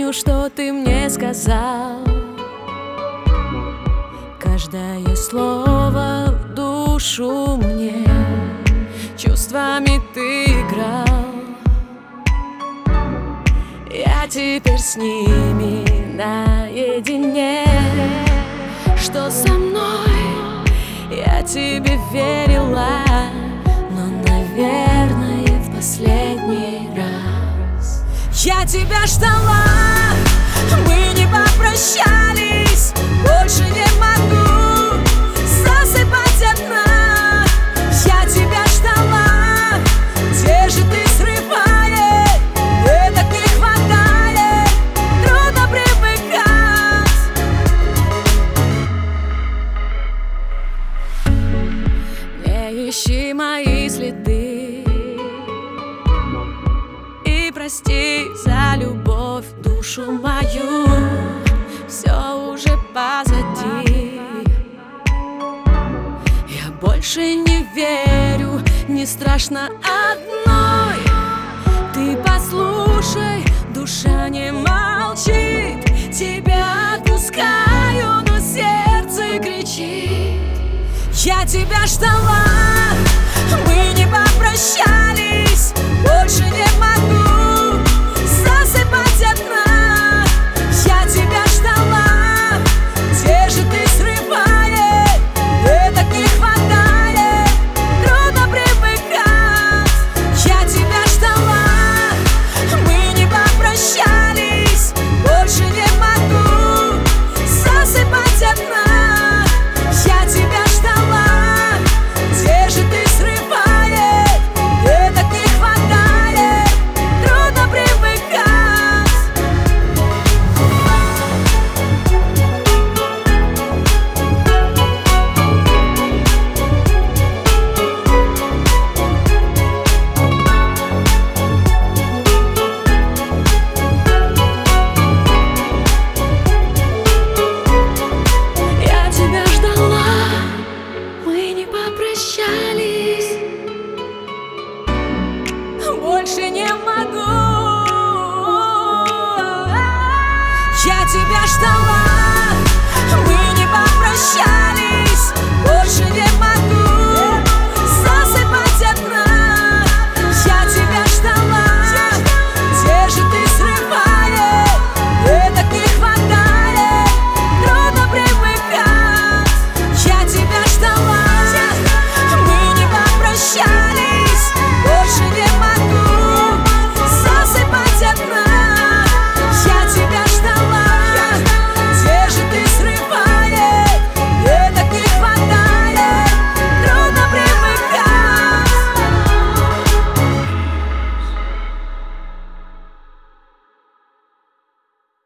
помню, что ты мне сказал. Каждое слово в душу мне, чувствами ты играл. Я теперь с ними наедине. Что со мной? Я тебе верила, но, наверное, в последний раз. Я тебя ждала, мы не попрощались. Больше не могу засыпать одна. Я тебя ждала, где же ты, срывает? Мне так не хватает, трудно привыкать. Не ищи мои следы и прости за любовь душу мою. Все уже позади. Я больше не верю, не страшно одной. Ты послушай, душа не молчит. Тебя отпускаю, но сердце кричит. Я тебя ждала, мы не попрощались. Больше не